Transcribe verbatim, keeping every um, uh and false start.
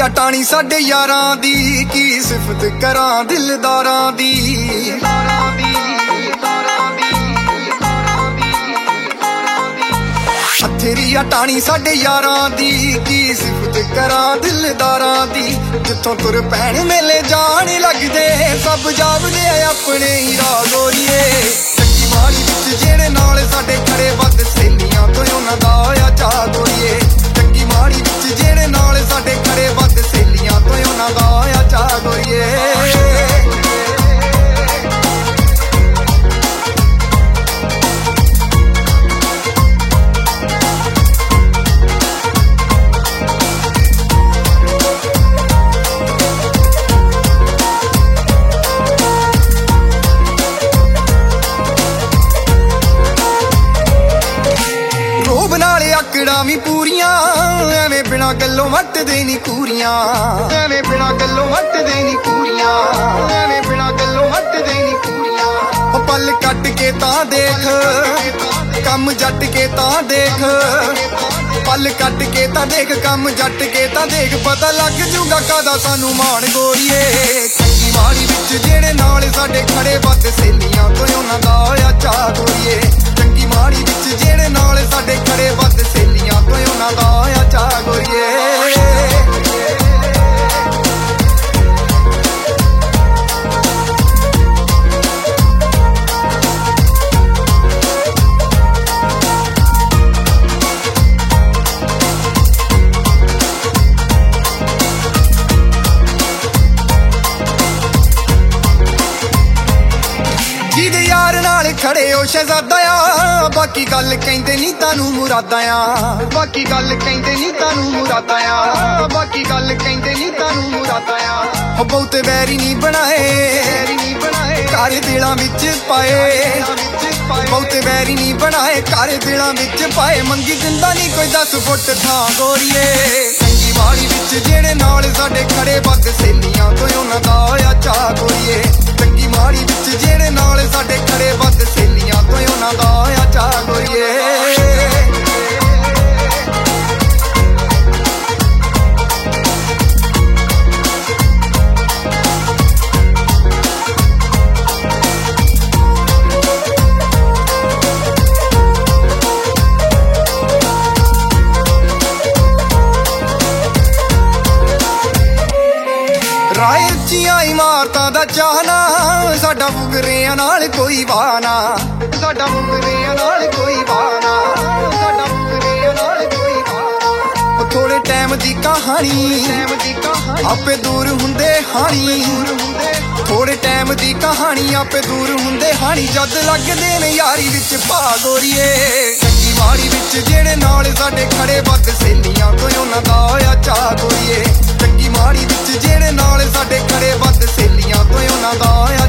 ਆ ਟਾਣੀ ਸਾਡੇ ਯਾਰਾਂ ਦੀ, ਕੀ ਸਿਫਤ ਕਰਾਂ ਦਿਲਦਾਰਾਂ ਦੀ। ਹੱਥੇਰੀ ਆ ਟਾਣੀ ਸਾਡੇ ਯਾਰਾਂ ਦੀ, ਕੀ ਸਿਫਤ ਕਰਾਂ ਦਿਲਦਾਰਾਂ ਦੀ। ਜਿੱਥੋਂ ਤੁਰ ਪੈਣ ਮੇਲੇ ਜਾਣ ਲੱਗਦੇ, ਸਭ ਜਾਵਦੇ ਆਪਣੇ ਹੀ ਰਾਹ ਗੋਰੀਏ। ਚੱਕੀ ਮਾੜੀ ਵਿੱਚ ਜਿਹੜੇ ਨਾਲ ਸਾਡੇ ਖੜੇ ਵੱਧ ਸਹੇਲੀਆਂ ਤੋਂ ਉਹਨਾਂ ਦਾ ਆ ਚਾਹ ਗੋਰੀਏ। ਚੱਕੀ ਮਾੜੀ ਵਿੱਚ ਜਿਹੜੇ ਨਾਲ ਸਾਡੇ ਖੜੇ ਵੱਧ ਸਹੇਲੀਆਂ ਤੋਂ ਉਹਨਾਂ ਦਾ ਆ ਚਾਹ ਗੋਰੀਏ। ਆਕੜਾਂ ਵੀ ਪੂਰੀਆਂ ਐਵੇਂ ਬਿਨਾ ਗੱਲੋਂ ਵੱਟਦੇ ਨੀ ਕੂਰੀਆਂ, ਐਵੇਂ ਬਿਨਾ ਗੱਲੋਂ ਵੱਟਦੇ ਨੀ ਕੂਰੀਆਂ, ਐਵੇਂ ਬਿਨਾ ਗੱਲੋਂ ਵੱਟਦੇ ਨੀ ਕੂਰੀਆਂ। ਉਹ ਪਲ ਕੱਟ ਕੇ ਤਾਂ ਦੇਖ, ਕੰਮ ਜੱਟ ਕੇ ਤਾਂ ਦੇਖ, ਪਲ ਕੱਟ ਕੇ ਤਾਂ ਦੇਖ, ਕੰਮ ਜੱਟ ਕੇ ਤਾਂ ਦੇਖ। ਪਤਾ ਲੱਗ ਜੂਗਾ ਕਾਦਾ ਸਾਨੂੰ ਮਾਣ ਗੋਰੀਏ। ਚੰਗੀ ਮਾੜੀ ਵਿੱਚ ਜਿਹੜੇ ਨਾਲ ਸਾਡੇ ਖੜੇ ਵੱਧ ਸਹੇਲੀਆਂ ਤੋਂ ਉਹਨਾਂ ਦਾ ਆ ਚਾਹ ਗੋਰੀਏ। ਚੰਗੀ ਮਾੜੀ ਵਿੱਚ ਜਿਹੜੇ ਨਾਲ ਸਾਡੇ ਖੜੇ ਵੱਧ ਸਹੇਲੀਆਂ ਤੋਂ ਉਹਨਾਂ ਦਾ ਆ ਚਾਹ ਗੋਰੀਏ। ਜਿਹਦੇ ਯਾਰ ਨਾਲ ਖੜੇ ਉਹ ਸ਼ਹਿਜ਼ਾਦਾ ਆ, ਬਾਕੀ ਗੱਲ ਕਹਿੰਦੇ ਨੀ ਤਾਨੂੰ ਮੁਰਾਦਾਂ ਆ। ਬਾਕੀ ਗੱਲ ਕਹਿੰਦੇ ਨੀ ਤਾਨੂੰ ਮੁਰਾਦਾਂ ਆ, ਬਾਕੀ ਗੱਲ ਕਹਿੰਦੇ ਨੀ ਤਾਨੂੰ ਮੁਰਾਦਾਂ ਆ। ਉਹ ਬਹੁਤੇ ਵੈਰੀ ਨੀ ਬਣਾਏ, ਵੈਰੀ ਨੀ ਬਣਾਏ, ਘਰ ਦਿਲਾਂ ਵਿੱਚ ਪਾਏ। ਬਹੁਤੇ ਵੈਰੀ ਨੀ ਬਣਾਏ, ਘਰ ਦਿਲਾਂ ਵਿੱਚ ਪਾਏ। ਮੰਗੀ ਦਿੰਦਾ ਨੀ ਕੋਈ ਦਸ ਫੁੱਟ ਥਾਂ ਗੋਰੀਏ। ਚੰਗੀ ਮਾੜੀ ਵਿੱਚ ਜਿਹੜੇ ਨਾਲ ਸਾਡੇ ਖੜੇ ਵੱਧ ਸਹੇਲੀਆਂ ਤੋਂ ਉਹਨਾਂ ਦਾ ਆ ਚਾਹ ਗੋਰੀਏ। ਚੰਗੀ ਮਾੜੀ ਵਿੱਚ ਜਿਹੜੇ ਨਾਲ ਸਾਡੇ ਖੜੇ ਵੱਧ ਸਹੇਲੀਆਂ ਤੋਂ ਉਹਨਾਂ ਦਾ ਆ ਚਾਹ ਗੋਰੀਏ। ਰਾਏ ਉੱਚੀਆਂ ਇਮਾਰਤਾਂ ਦਾ ਚਾਹਨਾ, ਸਾਡਾ ਮੁਗਰਿਆਂ ਨਾਲ ਕੋਈ ਵਾਹਨਾ। ਸਾਡਾ ਮੁਗਰਿਆਂ ਨਾਲ ਕੋਈ ਵਾਹਨਾ, ਸਾਡਾ ਮੁਗਰਿਆਂ ਨਾਲ ਕੋਈ ਵਾਹਨਾ। ਥੋੜੇ ਟਾਈਮ ਦੀ ਕਹਾਣੀ, ਆਪੇ ਦੂਰ ਹੁੰਦੇ ਹਾਣੀ। ਥੋੜੇ ਟਾਈਮ ਦੀ ਕਹਾਣੀ, ਆਪੇ ਦੂਰ ਹੁੰਦੇ ਹਾਣੀ। ਜਦ ਲੱਗਦੇ ਨੇ ਯਾਰੀ ਵਿੱਚ ਭਾ ਗੋਰੀਏ। ਚੰਗੀ ਮਾੜੀ ਵਿੱਚ ਜਿਹੜੇ ਨਾਲ ਸਾਡੇ ਖੜੇ ਵੱਧ ਸਹੇਲੀਆਂ ਤੋਂ ਉਹਨਾਂ ਦਾ ਆ ਚਾਹ ਗੋਰੀਏ। ਚੰਗੀ ਮਾੜੀ ਵਿੱਚ ਜਿਹੜੇ ਨਾਲ ਸਾਡੇ ਖੜੇ ਵੱਧ ਸਹੇਲੀਆਂ ਤੋਂ ਉਹਨਾਂ ਦਾ ਆ